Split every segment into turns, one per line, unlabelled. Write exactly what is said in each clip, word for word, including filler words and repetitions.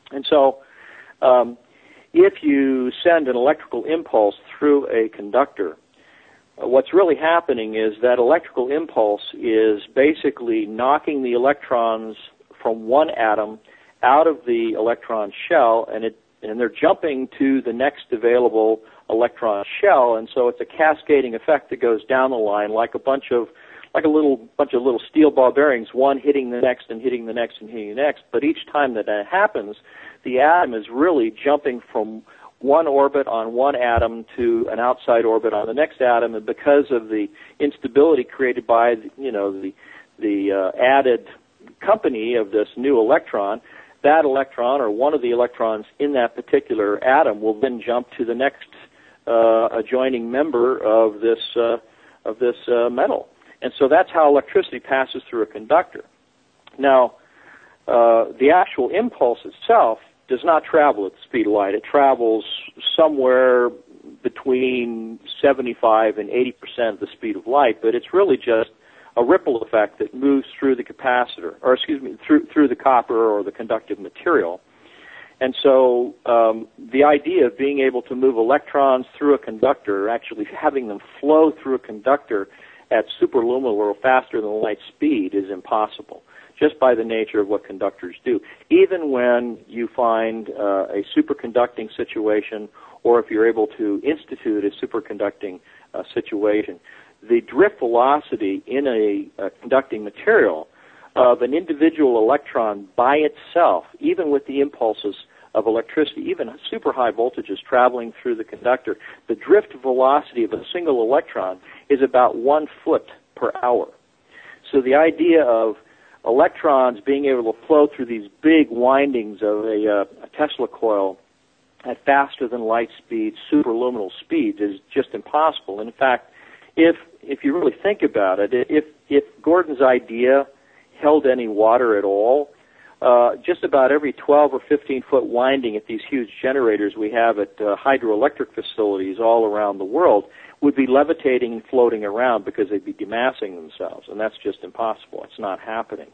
And so um, if you send an electrical impulse through a conductor, uh, what's really happening is that electrical impulse is basically knocking the electrons from one atom out of the electron shell, and it and they're jumping to the next available electron shell, and so it's a cascading effect that goes down the line like a bunch of like a little bunch of little steel ball bearings, one hitting the next and hitting the next and hitting the next. But each time that that happens, the atom is really jumping from one orbit on one atom to an outside orbit on the next atom, and because of the instability created by you know the the uh, added company of this new electron, that electron or one of the electrons in that particular atom will then jump to the next uh, adjoining member of this uh, of this uh, metal, and so that's how electricity passes through a conductor. Now, uh, the actual impulse itself does not travel at the speed of light. It travels somewhere between seventy-five and eighty percent of the speed of light, but it's really just a ripple effect that moves through the capacitor, or excuse me, through through the copper or the conductive material. And so um, the idea of being able to move electrons through a conductor, actually having them flow through a conductor at superluminal or faster than light speed, is impossible, just by the nature of what conductors do. Even when you find uh, a superconducting situation, or if you're able to institute a superconducting uh, situation, the drift velocity in a, a conducting material of an individual electron by itself, even with the impulses of electricity, even super high voltages traveling through the conductor, the drift velocity of a single electron is about one foot per hour. So the idea of electrons being able to flow through these big windings of a, uh, a Tesla coil at faster than light speed, superluminal speeds, is just impossible. And in fact, if if you really think about it, if if Gordon's idea held any water at all, uh, just about every twelve or fifteen foot winding at these huge generators we have at uh, hydroelectric facilities all around the world would be levitating and floating around because they'd be demassing themselves, and that's just impossible. It's not happening.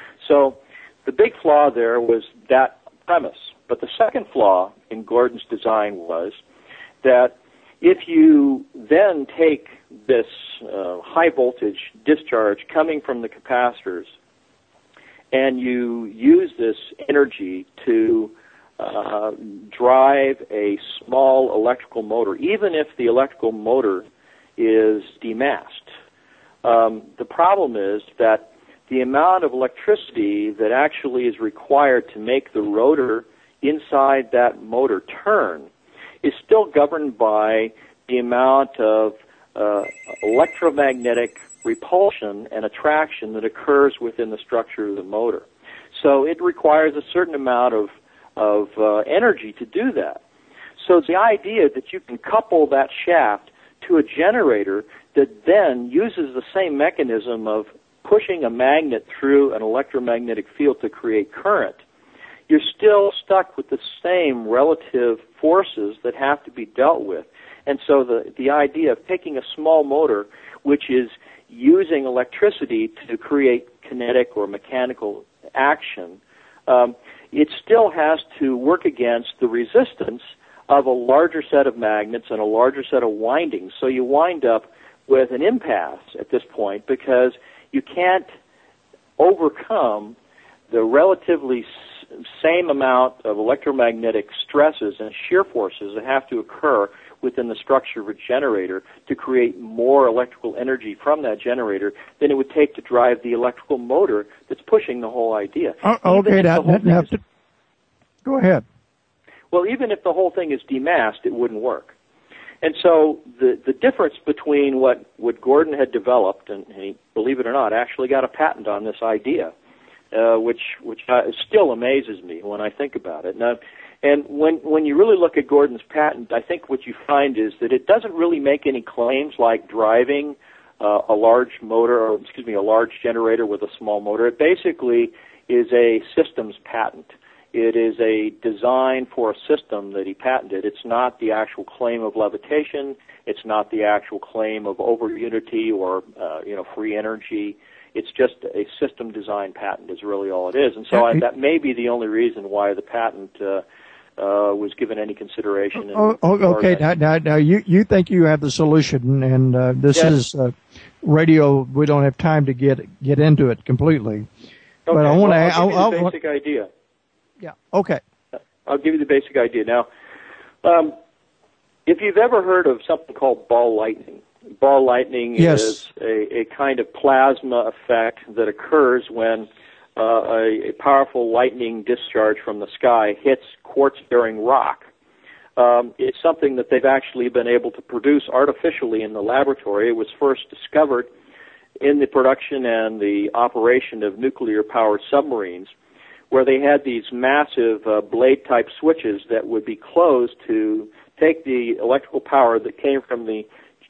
So the big flaw there was that premise. But the second flaw in Gordon's design was that if you then take this uh, high voltage discharge coming from the capacitors and you use this energy to uh, drive a small electrical motor, even if the electrical motor is demassed, um, the problem is that the amount of electricity that actually is required to make the rotor inside that motor turn is still governed by the amount of uh, electromagnetic repulsion and attraction that occurs within the structure of the motor. So it requires a certain amount of, of uh, energy to do that. So the idea that you can couple that shaft to a generator that then uses the same mechanism of pushing a magnet through an electromagnetic field to create current, you're still stuck with the same relative forces that have to be dealt with. And so the, the idea of taking a small motor, which is using electricity to create kinetic or mechanical action, um, it still has to work against the resistance of a larger set of magnets and a larger set of windings. So you wind up with an impasse at this point because you can't overcome the relatively same amount of electromagnetic stresses and shear forces that have to occur within the structure of a generator to create more electrical energy from that generator than it would take to drive the electrical motor that's pushing the whole idea.
Uh, okay, that, that have to... Go ahead.
Well, even if the whole thing is demassed, it wouldn't work. And so the the difference between what, what Gordon had developed, and he, believe it or not, actually got a patent on this idea, uh, which which uh, still amazes me when I think about it. Now, and when when you really look at Gordon's patent, I think what you find is that it doesn't really make any claims like driving uh, a large motor, or excuse me, a large generator with a small motor. It basically is a systems patent. It is a design for a system that he patented. It's not the actual claim of levitation. It's not the actual claim of over-unity or, uh, you know, free energy. It's just a system design patent is really all it is. And so I, that may be the only reason why the patent uh, uh, was given any consideration. In
oh, oh, okay, now, now, now you, you think you have the solution, and uh, this
yes.
is uh, radio. We don't have time to get get into it completely.
Okay,
but I want
well,
to.
I'll give
I'll,
you the
I'll,
basic idea.
Yeah. Okay.
I'll give you the basic idea. Now, um, if you've ever heard of something called ball lightning, ball lightning
yes.
is a, a kind of plasma effect that occurs when uh, a, a powerful lightning discharge from the sky hits quartz-bearing rock. Um, it's something that they've actually been able to produce artificially in the laboratory. It was first discovered in the production and the operation of nuclear-powered submarines, where they had these massive uh, blade-type switches that would be closed to take the electrical power that came from the,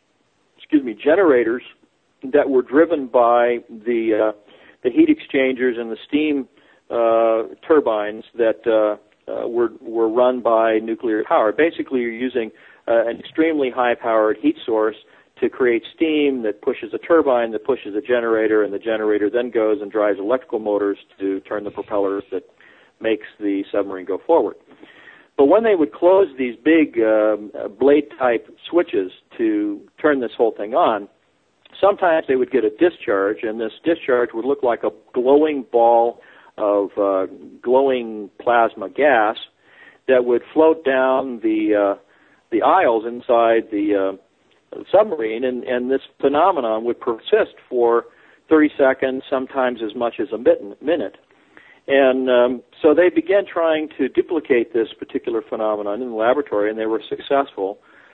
excuse me, generators that were driven by the uh, the heat exchangers and the steam uh, turbines that uh, uh, were were run by nuclear power. Basically, you're using uh, an extremely high-powered heat source to create steam that pushes a turbine, that pushes a generator, and the generator then goes and drives electrical motors to turn the propellers that makes the submarine go forward. But when they would close these big um, blade-type switches to turn this whole thing on, sometimes they would get a discharge, and this discharge would look like a glowing ball of uh, glowing plasma gas that would float down the uh, the aisles inside the uh, submarine, and, and this phenomenon would persist for thirty seconds, sometimes as much as a minute. And um, so they began trying to duplicate this particular phenomenon in the laboratory, and they were successful.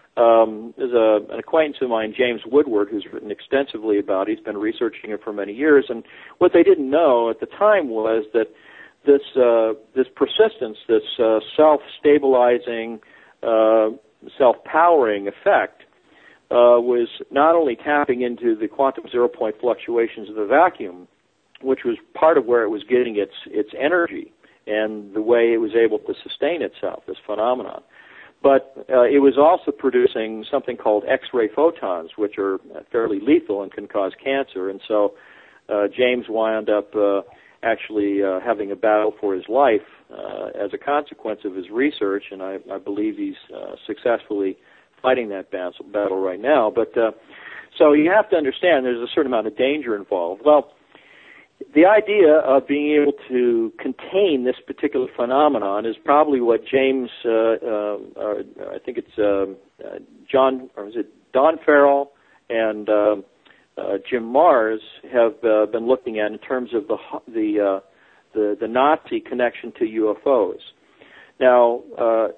Um, there's a, an acquaintance of mine, James Woodward, who's written extensively about it. He's been researching it for many years, and what they didn't know at the time was that this uh, this persistence, this uh, self-stabilizing, uh, self-powering effect, Uh, was not only tapping into the quantum zero-point fluctuations of the vacuum, which was part of where it was getting its its energy and the way it was able to sustain itself, this phenomenon, but uh, it was also producing something called X-ray photons, which are fairly lethal and can cause cancer. And so uh, James wound up uh, actually uh, having a battle for his life uh, as a consequence of his research, and I, I believe he's uh, successfully fighting that battle right now. But uh, so you have to understand there's a certain amount of danger involved. Well, the idea of being able to contain this particular phenomenon is probably what James, uh, uh, uh, I think it's uh, uh, John, or is it Don Farrell and uh, uh, Jim Mars have uh, been looking at in terms of the the uh, the, the Nazi connection to U F Os. Now, uh, uh,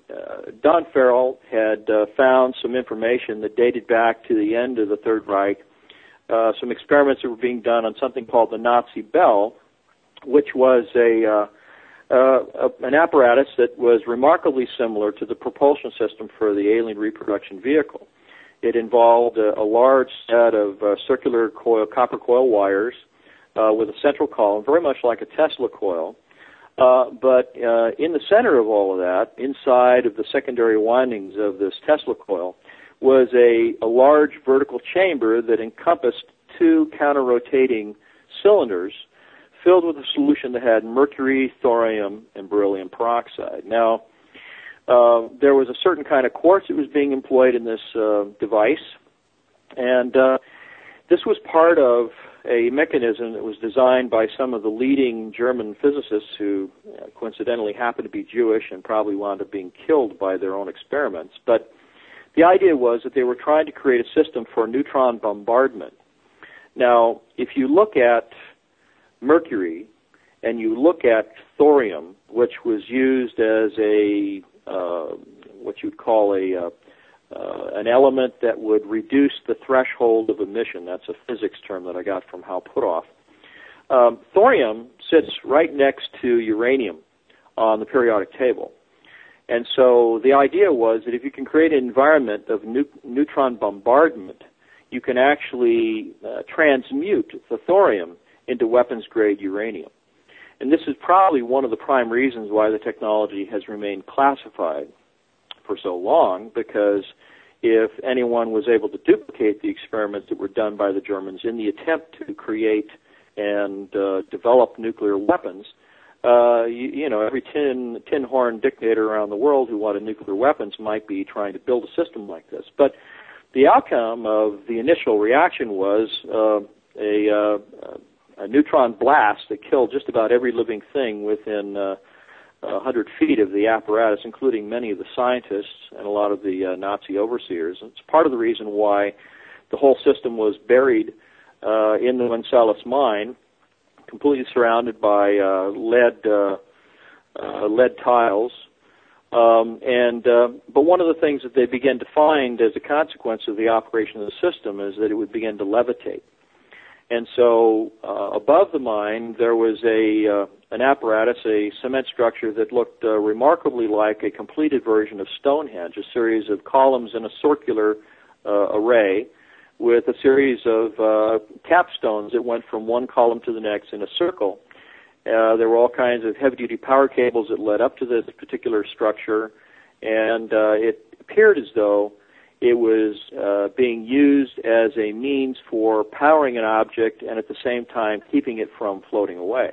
Don Farrell had uh, found some information that dated back to the end of the Third Reich, uh, some experiments that were being done on something called the Nazi Bell, which was a, uh, uh, a an apparatus that was remarkably similar to the propulsion system for the alien reproduction vehicle. It involved a, a large set of uh, circular coil, copper coil wires uh, with a central column, very much like a Tesla coil. Uh, but uh, in the center of all of that, inside of the secondary windings of this Tesla coil, was a, a large vertical chamber that encompassed two counter-rotating cylinders filled with a solution that had mercury, thorium, and beryllium peroxide. Now, uh, there was a certain kind of quartz that was being employed in this uh, device, and uh, this was part of a mechanism that was designed by some of the leading German physicists who uh, coincidentally happened to be Jewish and probably wound up being killed by their own experiments. But the idea was that they were trying to create a system for neutron bombardment. Now, if you look at mercury and you look at thorium, which was used as a uh, what you'd call a uh, Uh, an element that would reduce the threshold of emission. That's a physics term that I got from Hal Puthoff. Um, thorium sits right next to uranium on the periodic table. And so the idea was that if you can create an environment of nu- neutron bombardment, you can actually uh, transmute the thorium into weapons-grade uranium. And this is probably one of the prime reasons why the technology has remained classified for so long, because if anyone was able to duplicate the experiments that were done by the Germans in the attempt to create and uh, develop nuclear weapons. Uh, you, you know, every tin, tin horn dictator around the world who wanted nuclear weapons might be trying to build a system like this. But the outcome of the initial reaction was uh, a, uh, a neutron blast that killed just about every living thing within uh, one hundred feet of the apparatus, including many of the scientists and a lot of the uh, Nazi overseers. And it's part of the reason why the whole system was buried uh, in the Wenceslas mine, completely surrounded by uh, lead uh, uh, lead tiles. Um, and uh, but one of the things that they began to find as a consequence of the operation of the system is that it would begin to levitate. And so uh, above the mine there was a uh, an apparatus, a cement structure that looked uh, remarkably like a completed version of Stonehenge, a series of columns in a circular uh, array, with a series of uh, capstones that went from one column to the next in a circle. Uh, there were all kinds of heavy-duty power cables that led up to this particular structure, and uh, it appeared as though it was uh, being used as a means for powering an object and at the same time keeping it from floating away.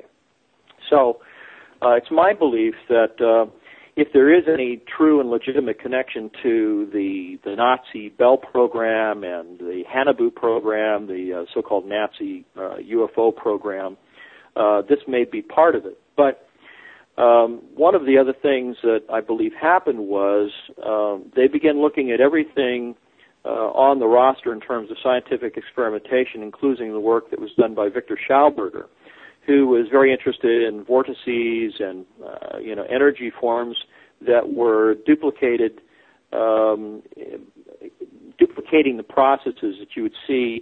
So uh, it's my belief that uh, if there is any true and legitimate connection to the, the Nazi Bell program and the Hanabu program, the uh, so-called Nazi uh, U F O program, uh, this may be part of it. But um, one of the other things that I believe happened was um, they began looking at everything uh, on the roster in terms of scientific experimentation, including the work that was done by Victor Schauberger, who was very interested in vortices and uh, you know energy forms that were duplicated, um, duplicating the processes that you would see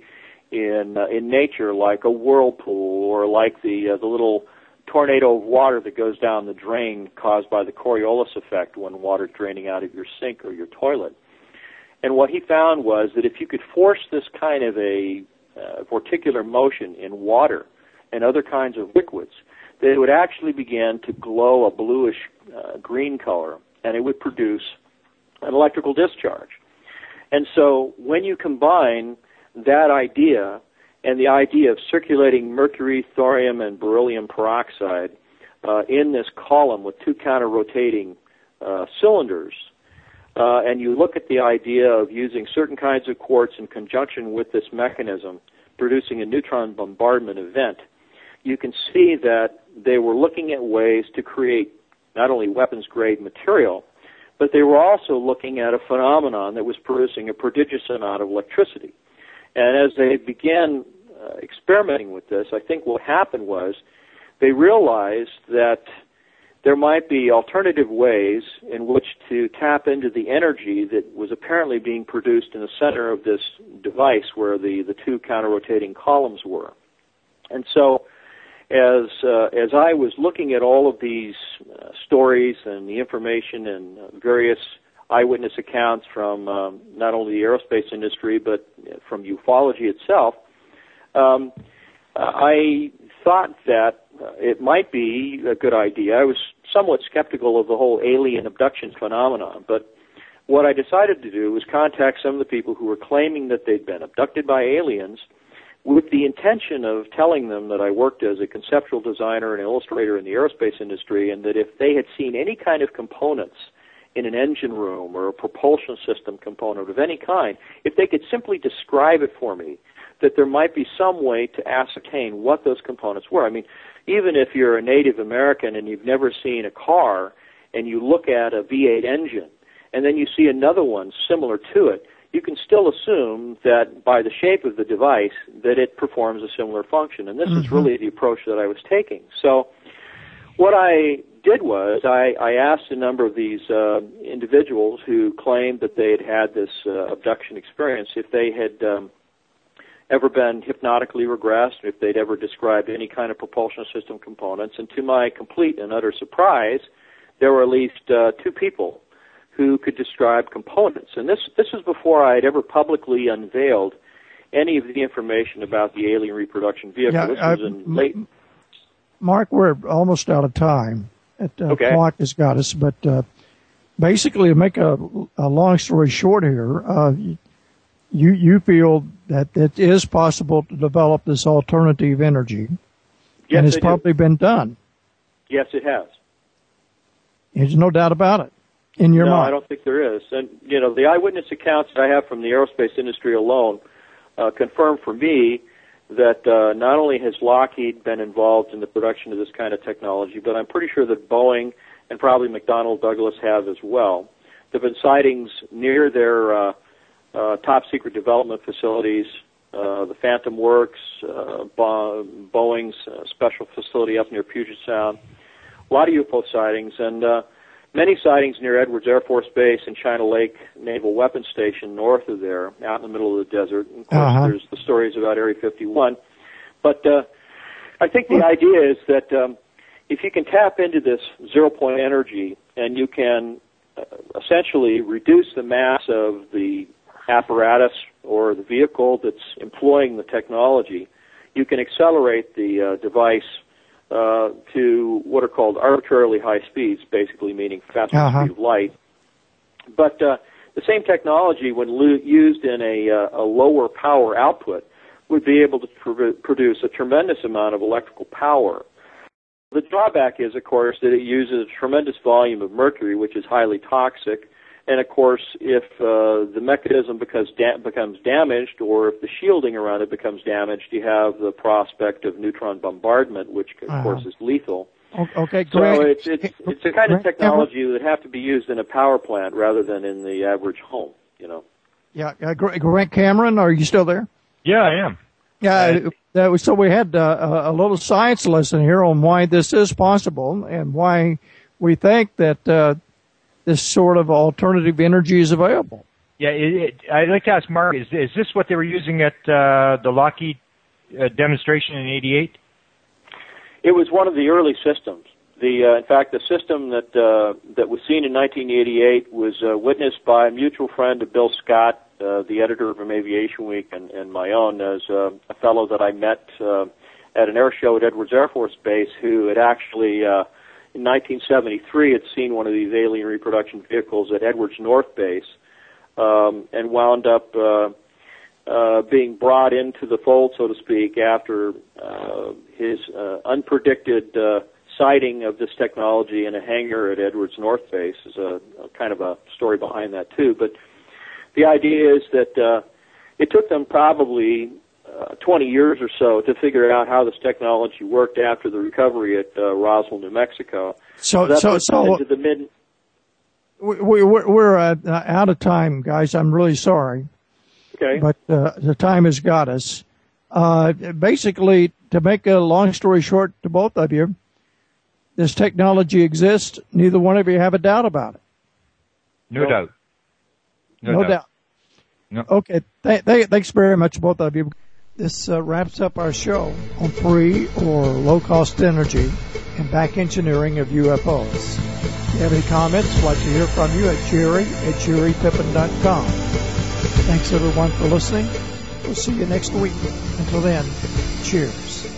in uh, in nature, like a whirlpool or like the uh, the little tornado of water that goes down the drain caused by the Coriolis effect when water draining out of your sink or your toilet. And what he found was that if you could force this kind of a uh, vorticular motion in water and other kinds of liquids, that it would actually begin to glow a bluish uh, green color, and it would produce an electrical discharge. And so when you combine that idea and the idea of circulating mercury, thorium, and beryllium peroxide uh, in this column with two counter-rotating uh, cylinders, uh, and you look at the idea of using certain kinds of quartz in conjunction with this mechanism, producing a neutron bombardment event, you can see that they were looking at ways to create not only weapons-grade material, but they were also looking at a phenomenon that was producing a prodigious amount of electricity. And as they began uh, experimenting with this, I think what happened was they realized that there might be alternative ways in which to tap into the energy that was apparently being produced in the center of this device where the, the two counter-rotating columns were. And so as uh, as I was looking at all of these uh, stories and the information and uh, various eyewitness accounts from um, not only the aerospace industry but from ufology itself, um, I thought that uh, it might be a good idea. I was somewhat skeptical of the whole alien abduction phenomenon, but what I decided to do was contact some of the people who were claiming that they'd been abducted by aliens with the intention of telling them that I worked as a conceptual designer and illustrator in the aerospace industry, and that if they had seen any kind of components in an engine room or a propulsion system component of any kind, if they could simply describe it for me, that there might be some way to ascertain what those components were. I mean, even if you're a Native American and you've never seen a car and you look at a V eight engine and then you see another one similar to it, you can still assume that by the shape of the device that it performs a similar function. And this mm-hmm. is really the approach that I was taking. So what I did was I, I asked a number of these uh, individuals who claimed that they had had this uh, abduction experience if they had um, ever been hypnotically regressed, if they'd ever described any kind of propulsion system components. And to my complete and utter surprise, there were at least uh, two people who could describe components. And this this was before I had ever publicly unveiled any of the information about the alien reproduction vehicle.
Yeah,
this
I,
was in late...
Mark, we're almost out of time. At, uh,
okay.
Clock has got us, but uh, basically, to make a, a long story short here, uh, you you feel that it is possible to develop this alternative energy,
yes,
and it's
I
probably
do.
been done.
Yes, it has.
There's no doubt about it in your
no,
mind.
I don't think there is. And, you know, the eyewitness accounts that I have from the aerospace industry alone uh, confirm for me that uh, not only has Lockheed been involved in the production of this kind of technology, but I'm pretty sure that Boeing and probably McDonnell Douglas have as well. There have been sightings near their uh, uh, top-secret development facilities, uh, the Phantom Works, uh, Bo- Boeing's uh, special facility up near Puget Sound. A lot of U F O sightings, and uh, many sightings near Edwards Air Force Base and China Lake Naval Weapons Station north of there, out in the middle of the desert. And of course,
uh-huh.
there's the stories about Area fifty-one. But uh, I think the idea is that um, if you can tap into this zero-point energy and you can uh, essentially reduce the mass of the apparatus or the vehicle that's employing the technology, you can accelerate the uh, device Uh, to what are called arbitrarily high speeds, basically meaning faster
uh-huh.
speed of light. But uh, the same technology, when lo- used in a, uh, a lower power output, would be able to pr- produce a tremendous amount of electrical power. The drawback is, of course, that it uses a tremendous volume of mercury, which is highly toxic. And, of course, if uh, the mechanism becomes, da- becomes damaged or if the shielding around it becomes damaged, you have the prospect of neutron bombardment, which, of
uh-huh.
course, is lethal.
Okay,
so
Grant,
it's, it's, it's a kind of technology that would have to be used in a power plant rather than in the average home, you know.
Yeah, uh, Grant Cameron, are you still there?
Yeah, I am.
Yeah, uh, so we had uh, a little science lesson here on why this is possible and why we think that uh, this sort of alternative energy is available.
Yeah, it, it, I'd like to ask Mark, is, is this what they were using at uh, the Lockheed uh, demonstration in eighty-eight?
It was one of the early systems. The, uh, in fact, the system that uh, that was seen in nineteen eighty-eight was uh, witnessed by a mutual friend of Bill Scott, uh, the editor of Aviation Week, and, and my own, as uh, a fellow that I met uh, at an air show at Edwards Air Force Base who had actually, uh, in nineteen seventy-three, had seen one of these alien reproduction vehicles at Edwards North Base um, and wound up uh, uh, being brought into the fold, so to speak, after uh, his uh, unpredicted uh, sighting of this technology in a hangar at Edwards North Base. Is a, a kind of a story behind that, too. But the idea is that uh, it took them probably uh, twenty years or so to figure out how this technology worked after the recovery at uh, Roswell, New Mexico.
So,
so,
so, so
into the mid.
We, we're, we're uh, out of time, guys. I'm really sorry.
Okay.
But uh, the time has got us. Uh, basically, to make a long story short to both of you, this technology exists. Neither one of you have a doubt about it.
No,
no.
doubt. No,
no
doubt.
doubt.
No.
Okay. Th- th- thanks very much, both of you. This uh, wraps up our show on free or low-cost energy and back engineering of U F Os. If you have any comments, I'd like to hear from you at Jerry at jerry pippin dot com. Thanks, everyone, for listening. We'll see you next week. Until then, cheers.